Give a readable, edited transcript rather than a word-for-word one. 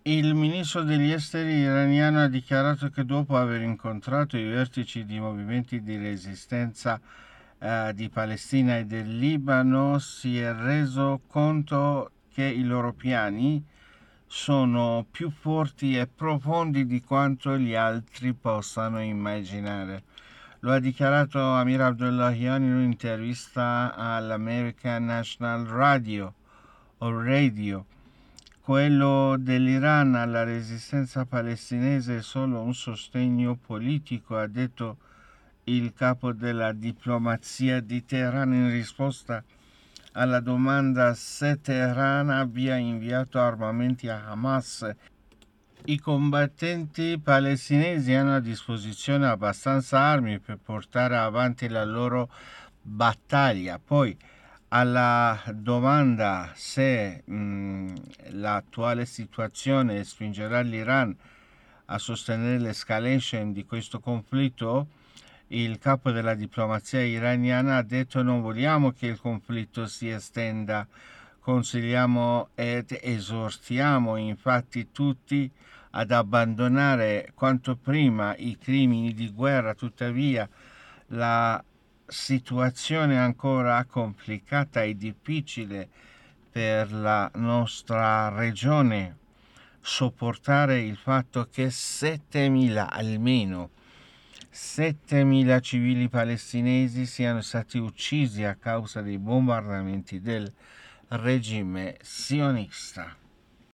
Il ministro degli esteri iraniano ha dichiarato che dopo aver incontrato i vertici di movimenti di resistenza di Palestina e del Libano si è reso conto che i loro piani sono più forti e profondi di quanto gli altri possano immaginare. Lo ha dichiarato Amir Abdullahian in un'intervista all'American National Radio. Quello dell'Iran alla resistenza palestinese è solo un sostegno politico, ha detto il capo della diplomazia di Teheran in risposta alla domanda se Teheran abbia inviato armamenti a Hamas. I combattenti palestinesi hanno a disposizione abbastanza armi per portare avanti la loro battaglia. Poi alla domanda se l'attuale situazione spingerà l'Iran a sostenere l'escalation di questo conflitto, il capo della diplomazia iraniana ha detto: non vogliamo che il conflitto si estenda, consigliamo ed esortiamo infatti tutti ad abbandonare quanto prima i crimini di guerra. Tuttavia la situazione è ancora complicata e difficile per la nostra regione sopportare il fatto che 7.000 almeno 7.000 civili palestinesi siano stati uccisi a causa dei bombardamenti del regime sionista.